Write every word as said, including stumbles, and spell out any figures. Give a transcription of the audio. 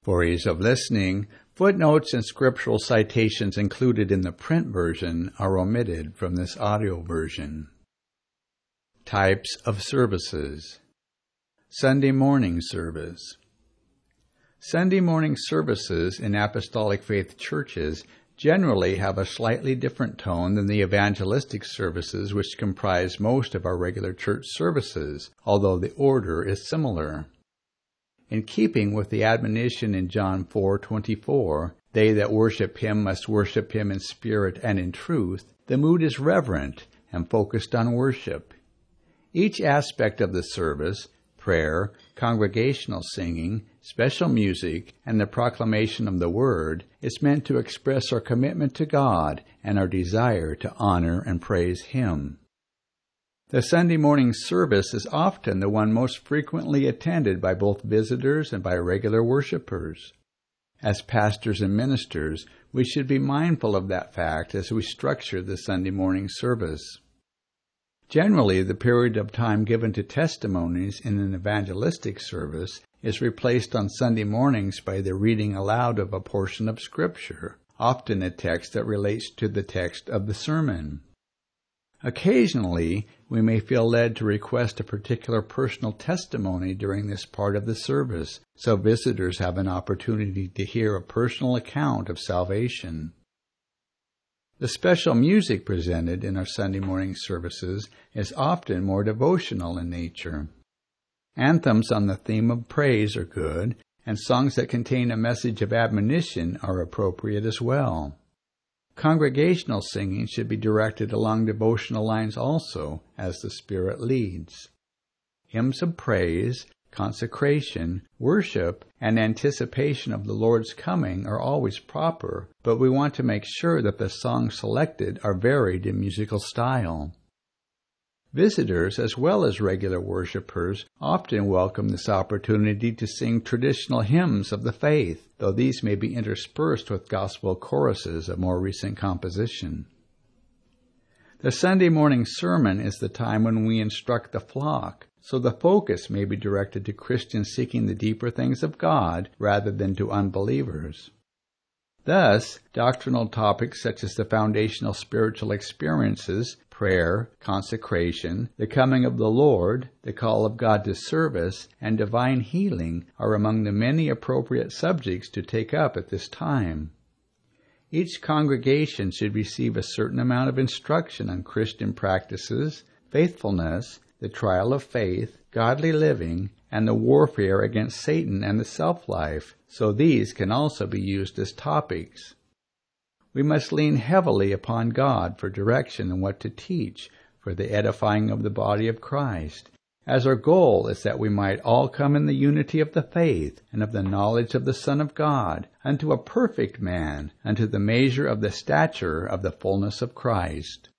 For ease of listening, footnotes and scriptural citations included in the print version are omitted from this audio version. Types of services. Sunday morning service. Sunday morning services in Apostolic Faith churches generally have a slightly different tone than the evangelistic services which comprise most of our regular church services, although the order is similar. In keeping with the admonition in John four twenty-four, they that worship him must worship him in spirit and in truth, the mood is reverent and focused on worship. Each aspect of the service, prayer, congregational singing, special music, and the proclamation of the Word, is meant to express our commitment to God and our desire to honor and praise Him. The Sunday morning service is often the one most frequently attended by both visitors and by regular worshipers. As pastors and ministers, we should be mindful of that fact as we structure the Sunday morning service. Generally, the period of time given to testimonies in an evangelistic service is replaced on Sunday mornings by the reading aloud of a portion of Scripture, often a text that relates to the text of the sermon. Occasionally, we may feel led to request a particular personal testimony during this part of the service, so visitors have an opportunity to hear a personal account of salvation. The special music presented in our Sunday morning services is often more devotional in nature. Anthems on the theme of praise are good, and songs that contain a message of admonition are appropriate as well. Congregational singing should be directed along devotional lines also, as the Spirit leads. Hymns of praise, consecration, worship, and anticipation of the Lord's coming are always proper, but we want to make sure that the songs selected are varied in musical style. Visitors, as well as regular worshipers, often welcome this opportunity to sing traditional hymns of the faith, though these may be interspersed with gospel choruses of more recent composition. The Sunday morning sermon is the time when we instruct the flock, so the focus may be directed to Christians seeking the deeper things of God rather than to unbelievers. Thus, doctrinal topics such as the foundational spiritual experiences, prayer, consecration, the coming of the Lord, the call of God to service, and divine healing are among the many appropriate subjects to take up at this time. Each congregation should receive a certain amount of instruction on Christian practices, faithfulness, the trial of faith, godly living, and the warfare against Satan and the self-life, so these can also be used as topics. We must lean heavily upon God for direction in what to teach for the edifying of the body of Christ, as our goal is that we might all come in the unity of the faith and of the knowledge of the Son of God, unto a perfect man, unto the measure of the stature of the fullness of Christ.